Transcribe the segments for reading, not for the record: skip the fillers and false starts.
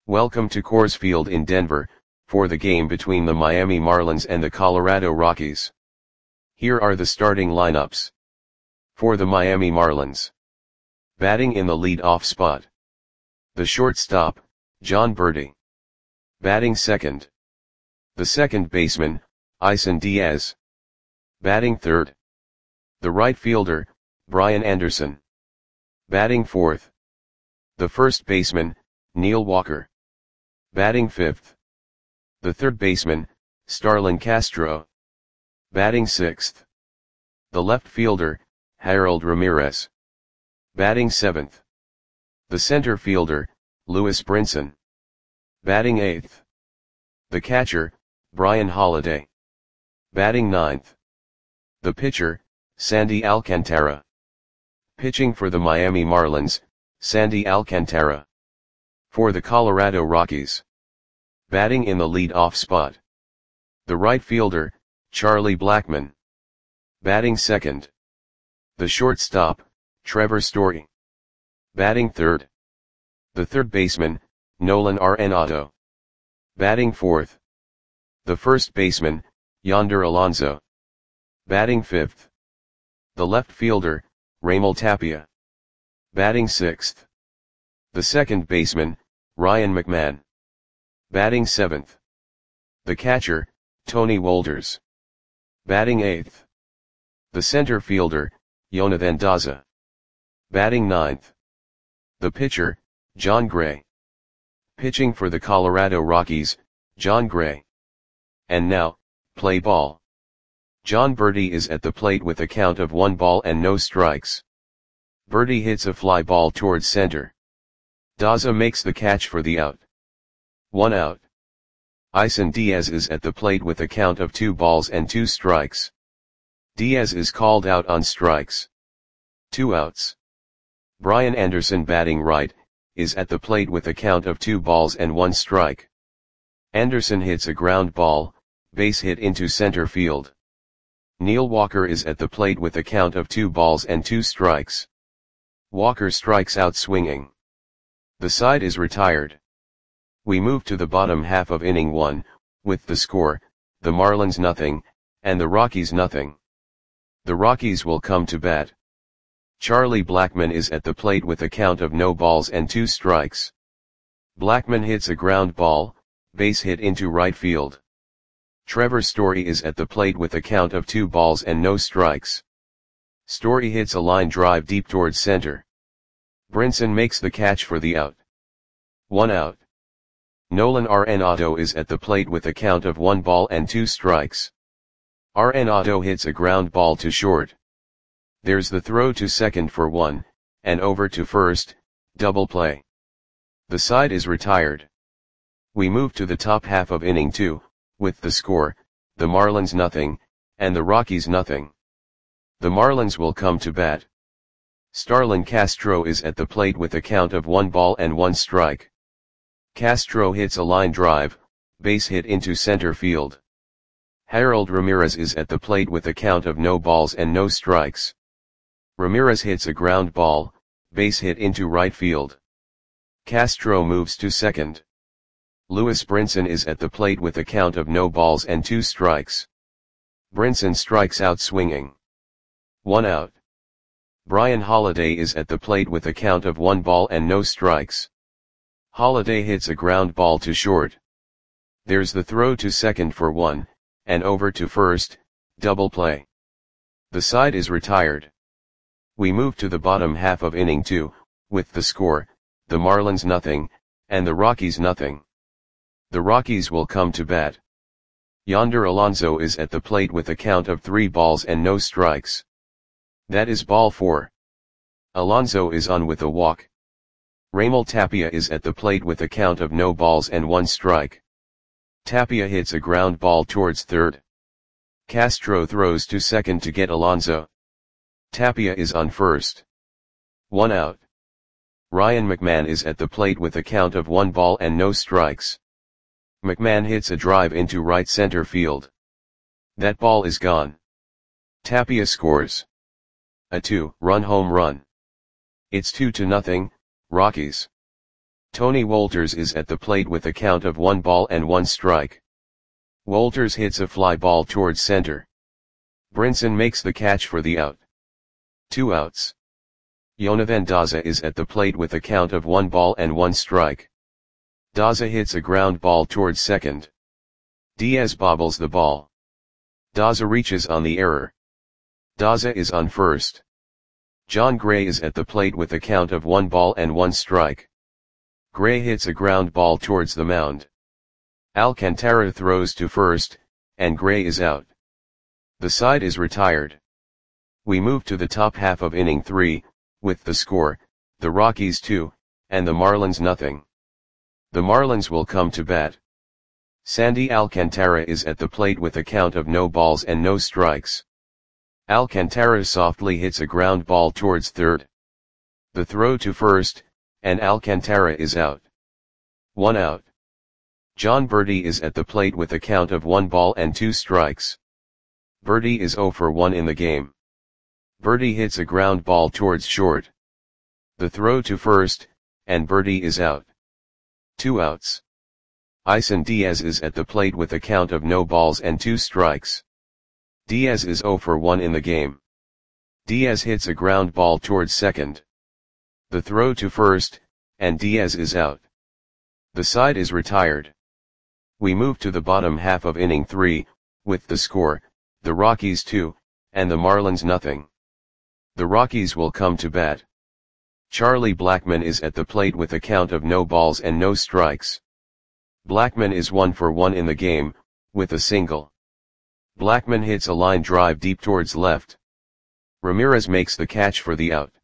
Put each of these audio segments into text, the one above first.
Welcome to Coors Field in Denver, for the game between the Miami Marlins and the Colorado Rockies. Here are the starting lineups. For the Miami Marlins. Batting in the lead-off spot. The shortstop, Jon Berti. Batting second. The second baseman, Isan Diaz. Batting third. The right fielder, Brian Anderson. Batting fourth. The first baseman, Neil Walker. Batting fifth. The third baseman, Starlin Castro. Batting sixth. The left fielder, Harold Ramirez. Batting seventh. The center fielder, Lewis Brinson. Batting eighth. The catcher, Brian Holiday. Batting ninth. The pitcher, Sandy Alcantara. Pitching for the Miami Marlins, Sandy Alcantara. For the Colorado Rockies. Batting in the lead-off spot. The right fielder, Charlie Blackmon. Batting second. The shortstop, Trevor Story. Batting third. The third baseman, Nolan Arenado. Batting fourth. The first baseman, Yonder Alonso. Batting fifth. The left fielder, Raimel Tapia. Batting sixth. The second baseman, Ryan McMahon. Batting seventh. The catcher, Tony Wolders. Batting eighth. The center fielder, Jonathan Daza. Batting ninth. The pitcher, Jon Gray. Pitching for the Colorado Rockies, Jon Gray. And now, play ball. Jon Berti is at the plate with a count of 1 ball and no strikes. Berti hits a fly ball towards center. Daza makes the catch for the out. 1 out. Isan Diaz is at the plate with a count of 2 balls and 2 strikes. Diaz is called out on strikes. 2 outs. Brian Anderson, batting right, is at the plate with a count of 2 balls and 1 strike. Anderson hits a ground ball, base hit into center field. Neil Walker is at the plate with a count of 2 balls and 2 strikes. Walker strikes out swinging. The side is retired. We move to the bottom half of inning 1, with the score, the Marlins nothing, and the Rockies nothing. The Rockies will come to bat. Charlie Blackmon is at the plate with a count of no balls and 2 strikes. Blackmon hits a ground ball, base hit into right field. Trevor Story is at the plate with a count of 2 balls and no strikes. Story hits a line drive deep towards center. Brinson makes the catch for the out. 1 out. Nolan Arenado is at the plate with a count of 1 ball and 2 strikes. Arenado hits a ground ball to short. There's the throw to second for 1, and over to first, double play. The side is retired. We move to the top half of inning 2, with the score, the Marlins nothing, and the Rockies nothing. The Marlins will come to bat. Starlin Castro is at the plate with a count of 1 ball and 1 strike. Castro hits a line drive, base hit into center field. Harold Ramirez is at the plate with a count of no balls and no strikes. Ramirez hits a ground ball, base hit into right field. Castro moves to second. Lewis Brinson is at the plate with a count of no balls and 2 strikes. Brinson strikes out swinging. 1 out. Brian Holiday is at the plate with a count of 1 ball and no strikes. Holiday hits a ground ball to short. There's the throw to second for 1, and over to first, double play. The side is retired. We move to the bottom half of inning 2, with the score, the Marlins nothing, and the Rockies nothing. The Rockies will come to bat. Yonder Alonso is at the plate with a count of 3 balls and no strikes. That is ball 4. Alonso is on with a walk. Raimel Tapia is at the plate with a count of no balls and 1 strike. Tapia hits a ground ball towards third. Castro throws to second to get Alonso. Tapia is on first. 1 out. Ryan McMahon is at the plate with a count of 1 ball and no strikes. McMahon hits a drive into right center field. That ball is gone. Tapia scores a 2-run home run. It's 2-0, Rockies. Tony Wolters is at the plate with a count of 1 ball and 1 strike. Wolters hits a fly ball towards center. Brinson makes the catch for the out. 2 outs. Yonavan Daza is at the plate with a count of 1 ball and 1 strike. Daza hits a ground ball towards second. Diaz bobbles the ball. Daza reaches on the error. Daza is on first. John Gray is at the plate with a count of 1 ball and 1 strike. Gray hits a ground ball towards the mound. Alcantara throws to first, and Gray is out. The side is retired. We move to the top half of inning 3, with the score, the Rockies 2, and the Marlins nothing. The Marlins will come to bat. Sandy Alcantara is at the plate with a count of no balls and no strikes. Alcantara softly hits a ground ball towards third. The throw to first, and Alcantara is out. 1 out. John Berti is at the plate with a count of 1 ball and 2 strikes. Berti is 0 for 1 in the game. Berti hits a ground ball towards short. The throw to first, and Berti is out. 2 outs. Isan Diaz is at the plate with a count of no balls and 2 strikes. Diaz is 0 for 1 in the game. Diaz hits a ground ball towards second. The throw to first, and Diaz is out. The side is retired. We move to the bottom half of inning 3, with the score, the Rockies 2, and the Marlins nothing. The Rockies will come to bat. Charlie Blackmon is at the plate with a count of no balls and no strikes. Blackmon is 1 for 1 in the game, with a single. Blackmon hits a line drive deep towards left. Ramirez makes the catch for the out.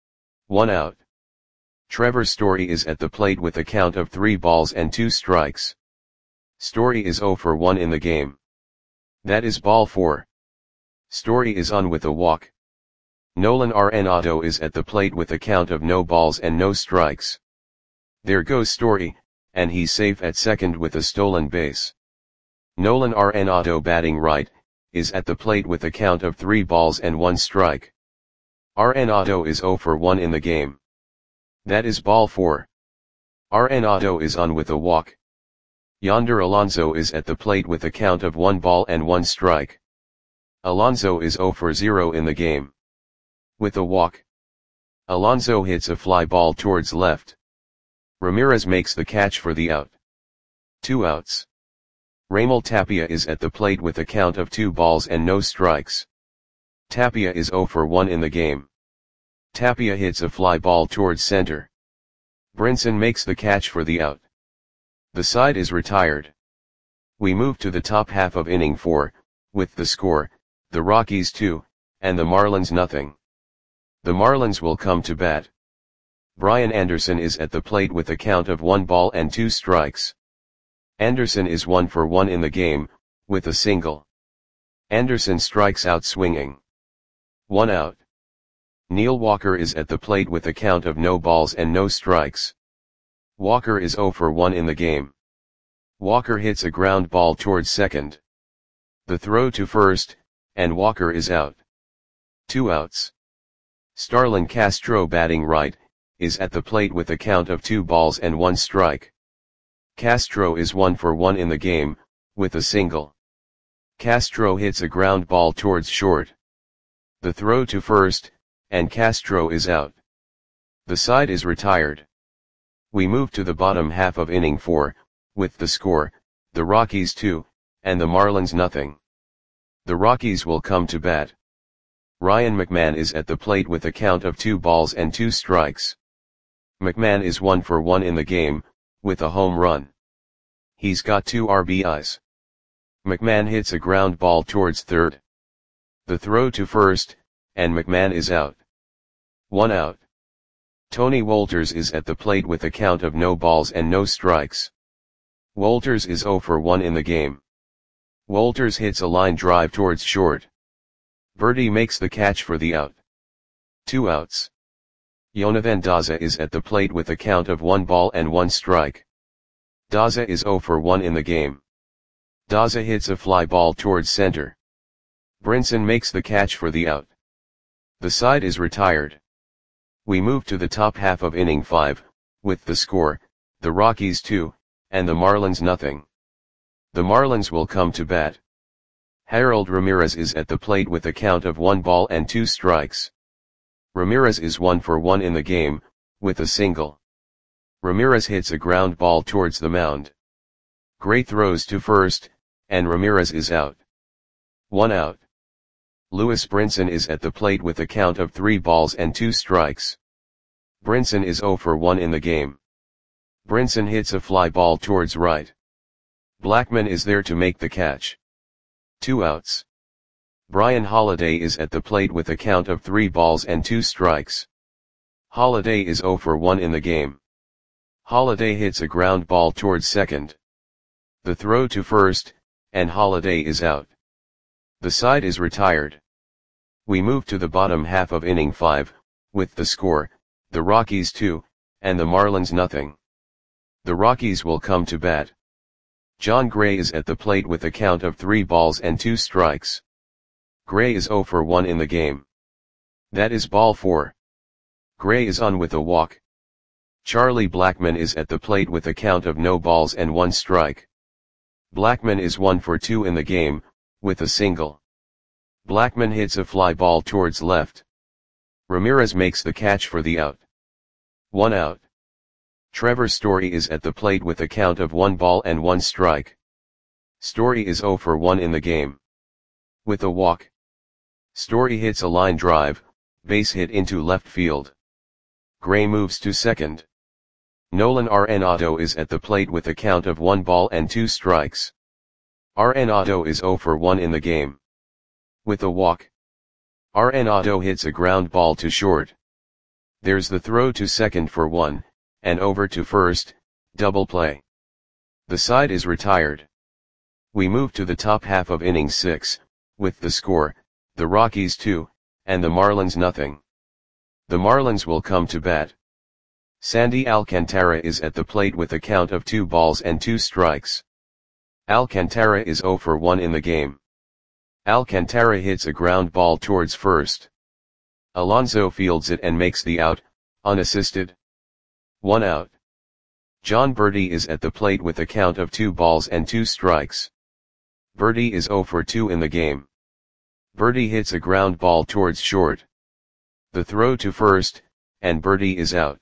1 out. Trevor Story is at the plate with a count of 3 balls and 2 strikes. Story is 0 for 1 in the game. That is ball 4. Story is on with a walk. Nolan Arenado is at the plate with a count of no balls and no strikes. There goes Story, and he's safe at second with a stolen base. Nolan Arenado, batting right, is at the plate with a count of 3 balls and 1 strike. Arenado is 0 for 1 in the game. That is ball 4. Arenado is on with a walk. Yonder Alonso is at the plate with a count of 1 ball and 1 strike. Alonso is 0 for 0 in the game. With a walk. Alonso hits a fly ball towards left. Ramirez makes the catch for the out. 2 outs. Raimel Tapia is at the plate with a count of 2 balls and no strikes. Tapia is 0 for 1 in the game. Tapia hits a fly ball towards center. Brinson makes the catch for the out. The side is retired. We move to the top half of inning 4, with the score, the Rockies 2, and the Marlins nothing. The Marlins will come to bat. Brian Anderson is at the plate with a count of 1 ball and 2 strikes. Anderson is 1 for 1 in the game, with a single. Anderson strikes out swinging. 1 out. Neil Walker is at the plate with a count of no balls and no strikes. Walker is 0 for 1 in the game. Walker hits a ground ball towards second. The throw to first, and Walker is out. 2 outs. Starlin Castro, batting right, is at the plate with a count of 2 balls and 1 strike. Castro is 1 for 1 in the game, with a single. Castro hits a ground ball towards short. The throw to first, and Castro is out. The side is retired. We move to the bottom half of inning 4, with the score, the Rockies 2, and the Marlins nothing. The Rockies will come to bat. Ryan McMahon is at the plate with a count of 2 balls and 2 strikes. McMahon is 1 for 1 in the game, with a home run. He's got 2 RBIs. McMahon hits a ground ball towards third. The throw to first, and McMahon is out. 1 out. Tony Wolters is at the plate with a count of no balls and no strikes. Wolters is 0 for 1 in the game. Wolters hits a line drive towards short. Berti makes the catch for the out. 2 outs. Yonavan Daza is at the plate with a count of 1 ball and 1 strike. Daza is 0 for 1 in the game. Daza hits a fly ball towards center. Brinson makes the catch for the out. The side is retired. We move to the top half of inning 5, with the score, the Rockies 2, and the Marlins nothing. The Marlins will come to bat. Harold Ramirez is at the plate with a count of 1 ball and 2 strikes. Ramirez is 1 for 1 in the game, with a single. Ramirez hits a ground ball towards the mound. Gray throws to first, and Ramirez is out. 1 out. Lewis Brinson is at the plate with a count of 3 balls and 2 strikes. Brinson is 0 for 1 in the game. Brinson hits a fly ball towards right. Blackman is there to make the catch. 2 outs. Brian Holiday is at the plate with a count of 3 balls and 2 strikes. Holiday is 0 for 1 in the game. Holiday hits a ground ball towards second. The throw to first, and Holiday is out. The side is retired. We move to the bottom half of inning 5, with the score, the Rockies 2, and the Marlins nothing. The Rockies will come to bat. John Gray is at the plate with a count of 3 balls and 2 strikes. Gray is 0 for 1 in the game. That is ball 4. Gray is on with a walk. Charlie Blackman is at the plate with a count of no balls and 1 strike. Blackman is 1 for 2 in the game, with a single. Blackman hits a fly ball towards left. Ramirez makes the catch for the out. 1 out. Trevor Story is at the plate with a count of 1 ball and 1 strike. Story is 0 for 1 in the game. With a walk. Story hits a line drive, base hit into left field. Gray moves to second. Nolan Arenado is at the plate with a count of 1 ball and 2 strikes. Arenado is 0 for 1 in the game. With a walk. Arenado hits a ground ball to short. There's the throw to second for 1, and over to first, double play. The side is retired. We move to the top half of inning 6, with the score, the Rockies 2, and the Marlins nothing. The Marlins will come to bat. Sandy Alcantara is at the plate with a count of 2 balls and 2 strikes. Alcantara is 0 for 1 in the game. Alcantara hits a ground ball towards first. Alonso fields it and makes the out, unassisted. 1 out. John Berti is at the plate with a count of 2 balls and 2 strikes. Berti is 0 for 2 in the game. Berti hits a ground ball towards short. The throw to first, and Berti is out.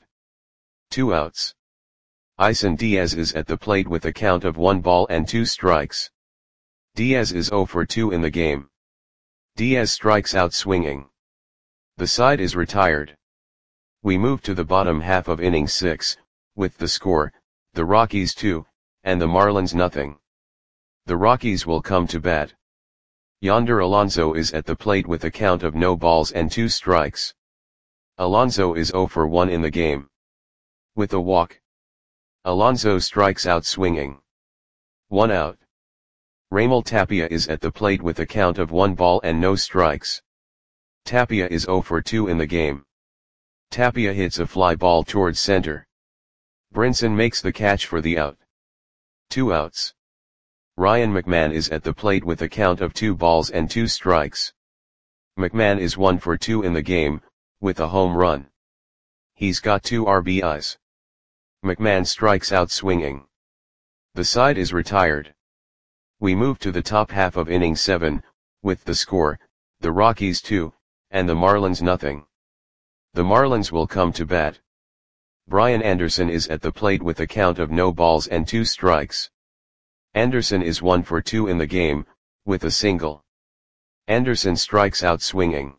2 outs. Isan Diaz is at the plate with a count of 1 ball and 2 strikes. Diaz is 0 for 2 in the game. Diaz strikes out swinging. The side is retired. We move to the bottom half of inning 6, with the score, the Rockies 2, and the Marlins nothing. The Rockies will come to bat. Yonder Alonso is at the plate with a count of no balls and 2 strikes. Alonso is 0 for 1 in the game. With a walk. Alonso strikes out swinging. 1 out. Raimel Tapia is at the plate with a count of 1 ball and no strikes. Tapia is 0 for 2 in the game. Tapia hits a fly ball towards center. Brinson makes the catch for the out. 2 outs. Ryan McMahon is at the plate with a count of 2 balls and 2 strikes. McMahon is 1 for 2 in the game, with a home run. He's got 2 RBIs. McMahon strikes out swinging. The side is retired. We move to the top half of inning 7, with the score, the Rockies 2, and the Marlins nothing. The Marlins will come to bat. Brian Anderson is at the plate with a count of no balls and 2 strikes. Anderson is 1 for 2 in the game, with a single. Anderson strikes out swinging.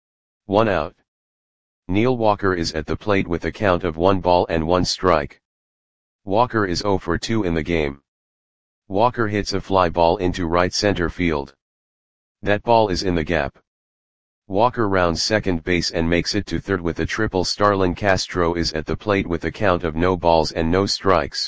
1 out. Neil Walker is at the plate with a count of 1 ball and 1 strike. Walker is 0 for 2 in the game. Walker hits a fly ball into right center field. That ball is in the gap. Walker rounds second base and makes it to third with a triple. Starlin Castro is at the plate with a count of no balls and no strikes.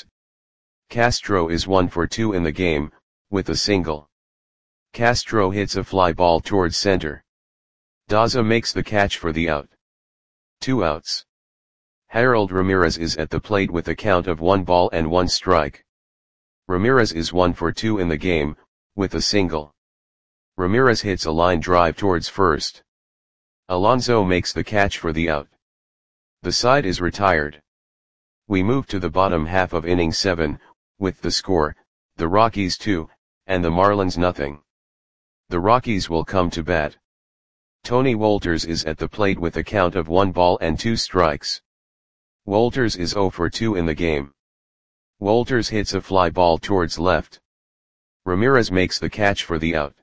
Castro is 1 for 2 in the game, with a single. Castro hits a fly ball towards center. Daza makes the catch for the out. 2 outs. Harold Ramirez is at the plate with a count of 1 ball and 1 strike. Ramirez is 1 for 2 in the game, with a single. Ramirez hits a line drive towards first. Alonso makes the catch for the out. The side is retired. We move to the bottom half of inning 7, with the score, the Rockies 2, and the Marlins nothing. The Rockies will come to bat. Tony Wolters is at the plate with a count of 1 ball and 2 strikes. Wolters is 0 for 2 in the game. Wolters hits a fly ball towards left. Ramirez makes the catch for the out.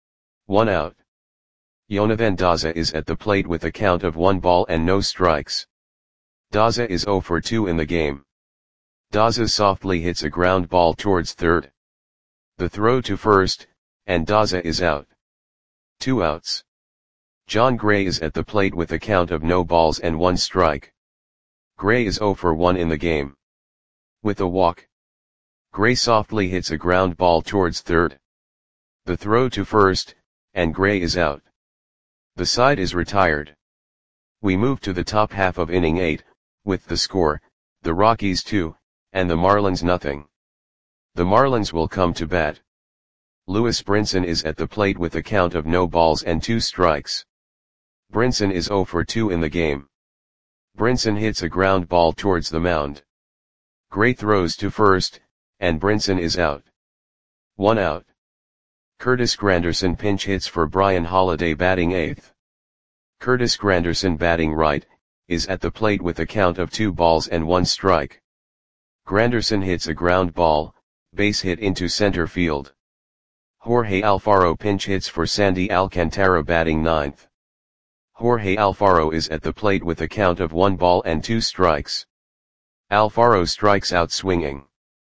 1 out. Jonathan Daza is at the plate with a count of 1 ball and no strikes. Daza is 0 for 2 in the game. Daza softly hits a ground ball towards third. The throw to first, and Daza is out. 2 outs. John Gray is at the plate with a count of no balls and 1 strike. Gray is 0 for 1 in the game. With a walk, Gray softly hits a ground ball towards third. The throw to first, and Gray is out. The side is retired. We move to the top half of inning 8, with the score, the Rockies 2, and the Marlins nothing. The Marlins will come to bat. Lewis Brinson is at the plate with a count of no balls and 2 strikes. Brinson is 0 for 2 in the game. Brinson hits a ground ball towards the mound. Gray throws to first, and Brinson is out. 1 out. Curtis Granderson pinch hits for Brian Holiday batting 8th. Curtis Granderson batting right, is at the plate with a count of 2 balls and 1 strike. Granderson hits a ground ball, base hit into center field. Jorge Alfaro pinch hits for Sandy Alcantara batting 9th. Jorge Alfaro is at the plate with a count of 1 ball and 2 strikes. Alfaro strikes out swinging.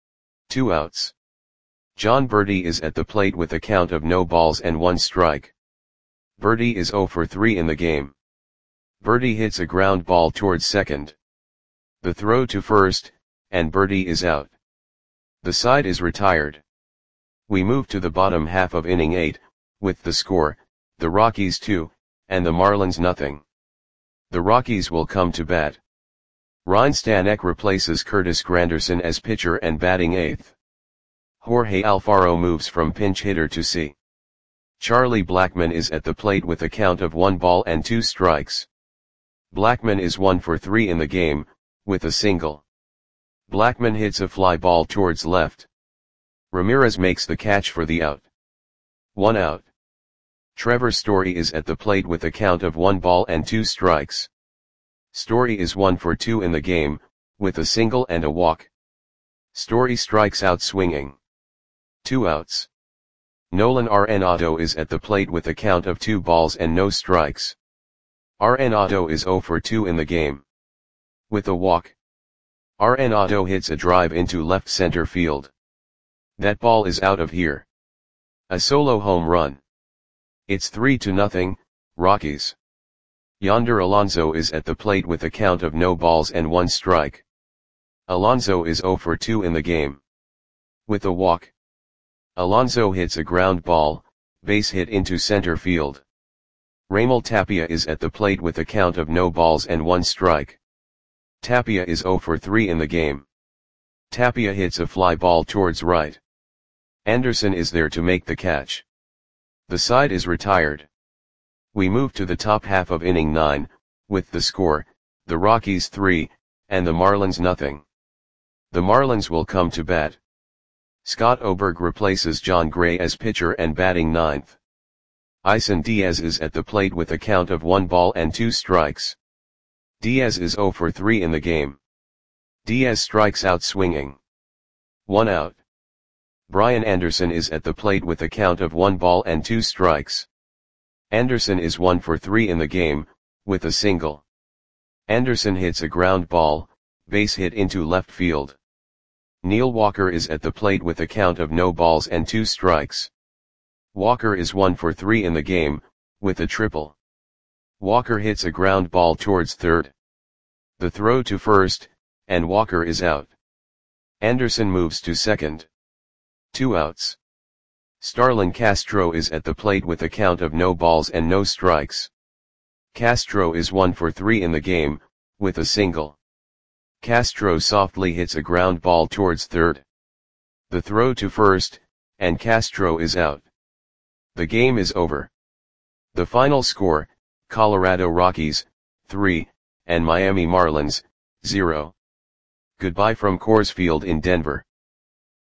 2 outs. John Berti is at the plate with a count of no balls and 1 strike. Berti is 0 for 3 in the game. Berti hits a ground ball towards second. The throw to first, and Berti is out. The side is retired. We move to the bottom half of inning 8, with the score, the Rockies 2, and the Marlins nothing. The Rockies will come to bat. Ryne Stanek replaces Curtis Granderson as pitcher and batting 8th. Jorge Alfaro moves from pinch hitter to C. Charlie Blackmon is at the plate with a count of 1 ball and 2 strikes. Blackmon is 1 for 3 in the game, with a single. Blackmon hits a fly ball towards left. Ramirez makes the catch for the out. 1 out. Trevor Story is at the plate with a count of 1 ball and 2 strikes. Story is 1 for 2 in the game, with a single and a walk. Story strikes out swinging. 2 outs. Nolan Arenado is at the plate with a count of 2 balls and no strikes. Arenado is 0 for 2 in the game. With a walk, Arenado hits a drive into left center field. That ball is out of here. A solo home run. It's 3-0, Rockies. Yonder Alonso is at the plate with a count of no balls and 1 strike. Alonso is 0 for 2 in the game. With a walk, Alonso hits a ground ball, base hit into center field. Raimel Tapia is at the plate with a count of no balls and 1 strike. Tapia is 0 for 3 in the game. Tapia hits a fly ball towards right. Anderson is there to make the catch. The side is retired. We move to the top half of inning 9, with the score, the Rockies 3, and the Marlins nothing. The Marlins will come to bat. Scott Oberg replaces John Gray as pitcher and batting 9th. Isan Diaz is at the plate with a count of 1 ball and 2 strikes. Diaz is 0 for 3 in the game. Diaz strikes out swinging. 1 out. Brian Anderson is at the plate with a count of 1 ball and 2 strikes. Anderson is 1 for 3 in the game, with a single. Anderson hits a ground ball, base hit into left field. Neil Walker is at the plate with a count of no balls and 2 strikes. Walker is 1 for 3 in the game, with a triple. Walker hits a ground ball towards third. The throw to first, and Walker is out. Anderson moves to second. 2 outs. Starlin Castro is at the plate with a count of no balls and no strikes. Castro is 1 for 3 in the game, with a single. Castro softly hits a ground ball towards third. The throw to first, and Castro is out. The game is over. The final score, Colorado Rockies, 3, and Miami Marlins, 0. Goodbye from Coors Field in Denver.